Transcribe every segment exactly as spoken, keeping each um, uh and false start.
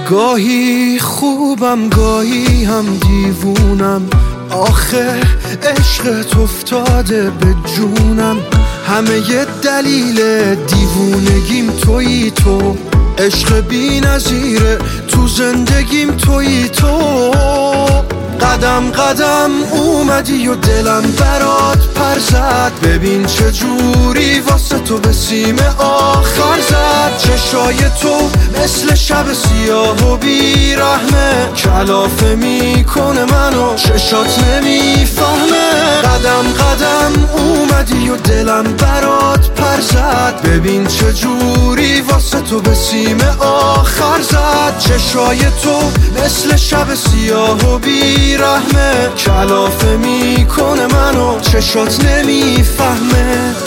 گاهی خوبم گاهی هم دیوونم، آخه عشقت افتاده به جونم. همه ی دلیل دیوونگیم تویی تو، عشق بی نظیره تو زندگیم تویی تو. قدم قدم اومدی و دلم برات پر زد، ببین چه جوری واسه تو به سیم آخر زد. چشای تو مثل شب سیاه و بیرحمه، کلافه میکنه منو چشات نمیفهمه. قدم قدم اومدی و دلم برات پر زد، ببین چه جوری واسه تو به سیم آخر زد. چشای تو مثل شب سیاه و بیرحمه، کلافه میکنه منو چشات نمیفهمه.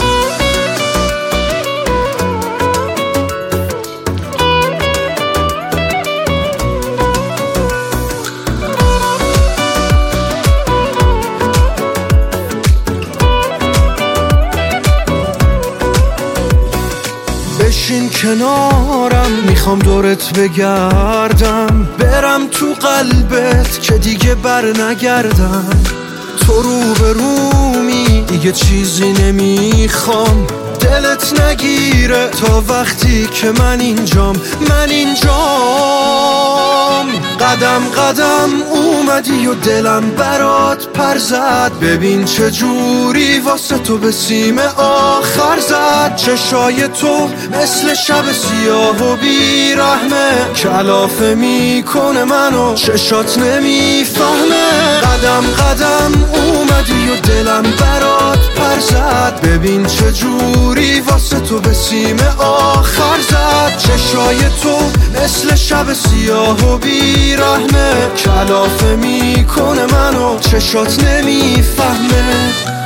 بشین کنارم، میخوام دورت بگردم، برم تو قلبت که دیگه بر نگردم. تو رو به رومی دیگه چیزی نمیخوام، دلت نگیره تا وقتی که من اینجام، من اینجام. قدم قدم اومدی و دلم برات پر زد، ببین چه جوری واسه تو به سیم آخر زد. چشای تو مثل شب سیاه و بیرحمه، کلافه میکنه منو چشات نمیفهمه. قدم قدم اومدی و دلم برات پر زد، ببین چه جوری واسه تو به سیم آخر زد. چشای تو مثل شب سیاه و بیرحمه، کلافه میکنه منو چشات نمیفهمه.